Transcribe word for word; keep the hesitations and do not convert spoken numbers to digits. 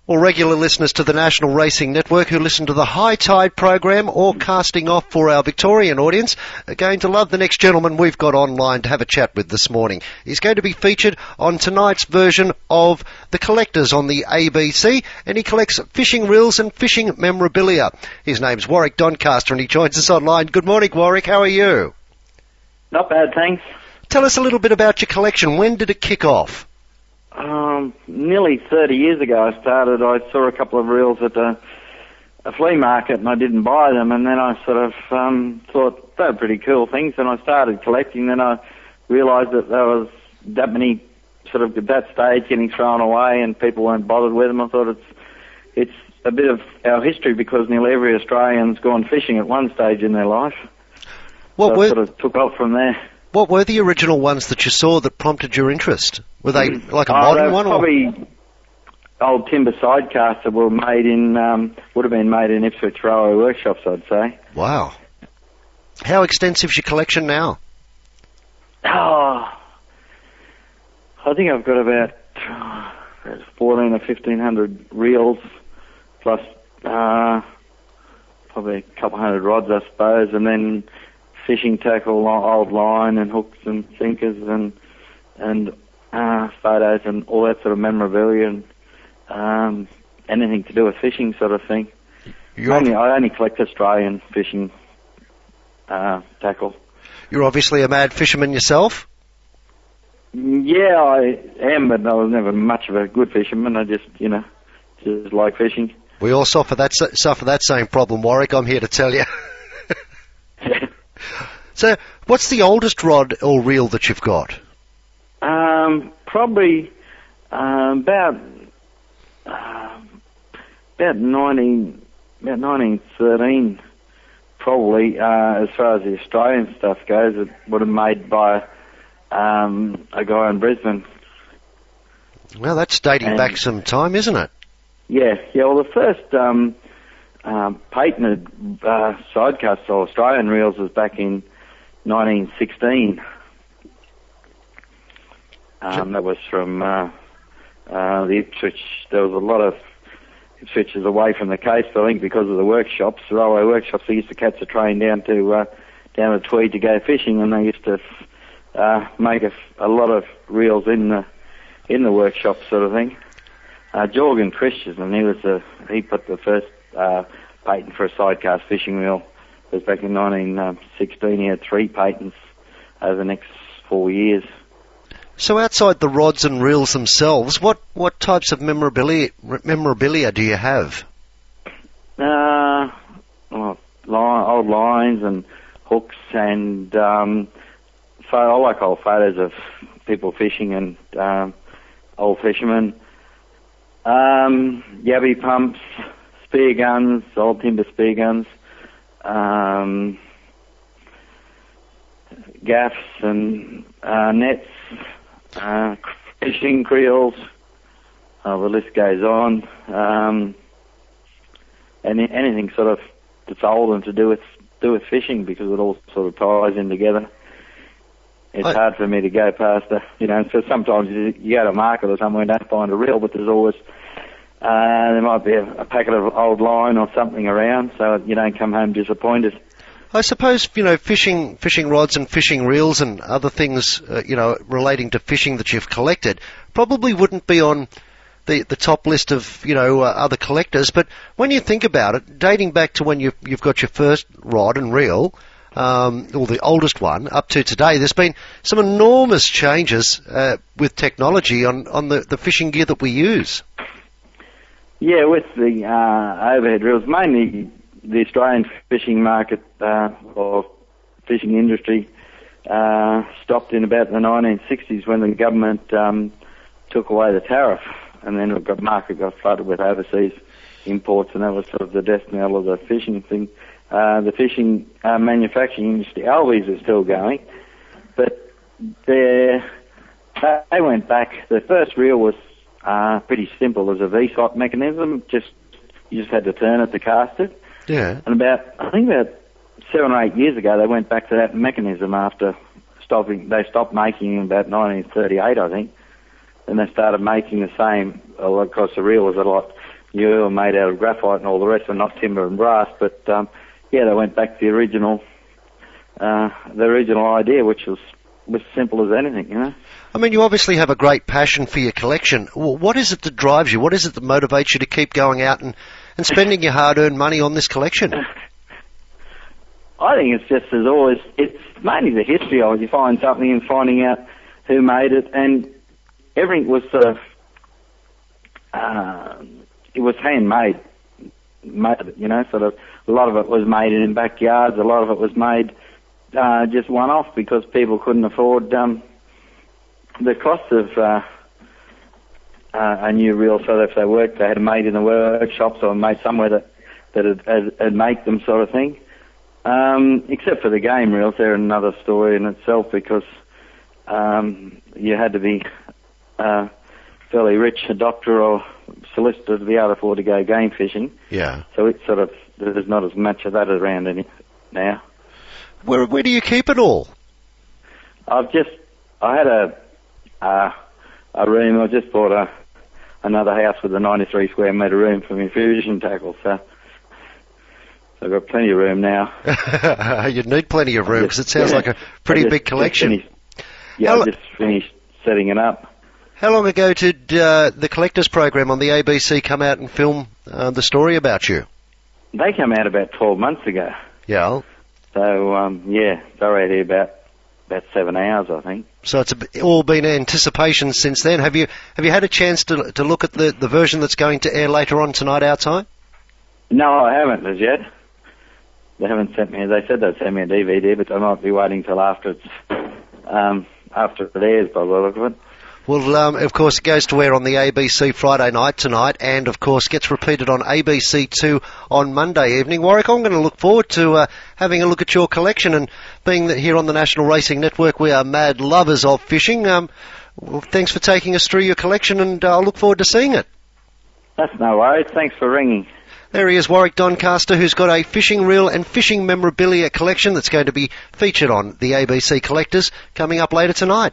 Well, regular listeners to the National Racing Network who listen to the High Tide program or casting off for our Victorian audience are going to love the next gentleman we've got online to have a chat with this morning. He's going to be featured on tonight's version of The Collectors on the A B C, and he collects fishing reels and fishing memorabilia. His name's Warwick Doncaster, and he joins us online. Good morning, Warwick. How are you? Not bad, thanks. Tell us a little bit about your collection. When did it kick off? Um, nearly thirty years ago I started. I saw a couple of reels at a, a flea market and I didn't buy them, and then I sort of um, thought they were pretty cool things, and I started collecting. Then I realised that there was that many sort of at that stage getting thrown away and people weren't bothered with them. I thought it's it's a bit of our history because nearly every Australian's gone fishing at one stage in their life. What so were, I sort of took off from there. What were the original ones that you saw that prompted your interest? Were they like a oh, modern they were one? Probably or? Old timber sidecasts were made in, um, would have been made in Ipswich Railway Workshops, I'd say. Wow. How extensive is your collection now? Oh, I think I've got about uh, fourteen or fifteen hundred reels, plus uh, probably a couple hundred rods, I suppose, and then fishing tackle, old line and hooks and sinkers and and uh, photos and all that sort of memorabilia and um, anything to do with fishing sort of thing. Mainly, I only collect Australian fishing uh, tackle. You're obviously a mad fisherman yourself? Yeah, I am, but I was never much of a good fisherman. I just, you know, just like fishing. We all suffer that suffer that same problem, Warwick, I'm here to tell you. So, what's the oldest rod or reel that you've got? Um, probably uh, about uh, about nineteen about nineteen thirteen. Probably uh, as far as the Australian stuff goes, it would have made by um, a guy in Brisbane. Well, that's dating and back some time, isn't it? Yeah, yeah. Well, the first um, um, patented uh, sidecast or Australian reels was back in nineteen sixteen. Um, that was from uh, uh, the Ipswich. There was a lot of Ipswiches away from the coast, I think, because of the workshops, the railway workshops. They used to catch the train down to uh, down the Tweed to go fishing, and they used to uh, make a, a lot of reels in the in the workshop, sort of thing. Uh, Jorgen Christensen, he was the he put the first uh, patent for a sidecast fishing reel. It was back in nineteen sixteen. He had three patents over the next four years. So outside the rods and reels themselves, what, what types of memorabilia, memorabilia do you have? Uh, well, line, old lines and hooks and um, so I like old photos of people fishing and um, old fishermen. Um, yabby pumps, spear guns, old timber spear guns. Um, gaffs and uh, nets, uh, fishing creels, uh, the list goes on. Um, and anything sort of that's old and to do with do with fishing, because it all sort of ties in together. It's I, hard for me to go past the, you know, so sometimes you, you go to a market or somewhere and don't find a reel, but there's always Uh, there might be a, a packet of old line or something around, so you don't come home disappointed. I suppose, you know, fishing fishing rods and fishing reels and other things, uh, you know, relating to fishing that you've collected probably wouldn't be on the the top list of, you know, uh, other collectors. But when you think about it, dating back to when you've, you've got your first rod and reel, um, or the oldest one, up to today, there's been some enormous changes uh, with technology on, on the, the fishing gear that we use. Yeah, with the uh, overhead reels, mainly the Australian fishing market uh, or fishing industry uh, stopped in about the nineteen sixties when the government um, took away the tariff, and then the market got flooded with overseas imports, and that was sort of the death knell of the fishing thing. Uh, the fishing uh, manufacturing industry, Albies is still going, but they went back. The first reel was Uh, pretty simple. It was a V-SOT mechanism. Just you just had to turn it to cast it. Yeah. And about I think about seven or eight years ago, they went back to that mechanism after stopping. They stopped making in about nineteen thirty-eight, I think. And they started making the same. Well, of course, the reel was a lot you were made out of graphite and all the rest, and not timber and brass. But um, yeah, they went back to the original, uh, the original idea, which was was simple as anything, you know. I mean, you obviously have a great passion for your collection. What is it that drives you? What is it that motivates you to keep going out and, and spending your hard-earned money on this collection? I think it's just as always, it's mainly the history of it. You find something and finding out who made it, and everything was sort of, uh, it was handmade, made, you know, sort of, a lot of it was made in backyards, a lot of it was made uh, just one-off because people couldn't afford um, the cost of uh, uh, a new reel, so that if they worked, they had it made in the workshops or made somewhere that, that would, would, would make them, sort of thing. Um, except for the game reels, they're another story in itself because um, you had to be uh, fairly rich, a doctor or solicitor, to be able to afford to go game fishing. Yeah. So it's sort of, there's not as much of that around any now. Where where do you keep it all? I've just, I had a uh, a room. I just bought a another house with a ninety-three square metre room for my fusion tackle. So. I've got plenty of room now. You'd need plenty of room because it sounds yeah, like a pretty just, big collection. Just yeah, I just finished setting it up. How long ago did uh, the Collectors Program on the A B C come out and film uh, the story about you? They came out about twelve months ago. Yeah. So, um, yeah, they're out here about about seven hours, I think. So it's a, all been anticipation since then. Have you have you had a chance to to look at the, the version that's going to air later on tonight our time? No, I haven't as yet. They haven't sent me. They said they'd send me a D V D, but I might be waiting till after it's um, after it airs, by the look of it. Well, um, of course, it goes to air on the A B C Friday night tonight, and of course gets repeated on A B C two on Monday evening. Warwick, I'm going to look forward to uh, having a look at your collection, and being that here on the National Racing Network we are mad lovers of fishing. Um, well, thanks for taking us through your collection, and uh, I look forward to seeing it. That's no worries. Thanks for ringing. There he is, Warwick Doncaster, who's got a fishing reel and fishing memorabilia collection that's going to be featured on the A B C Collectors coming up later tonight.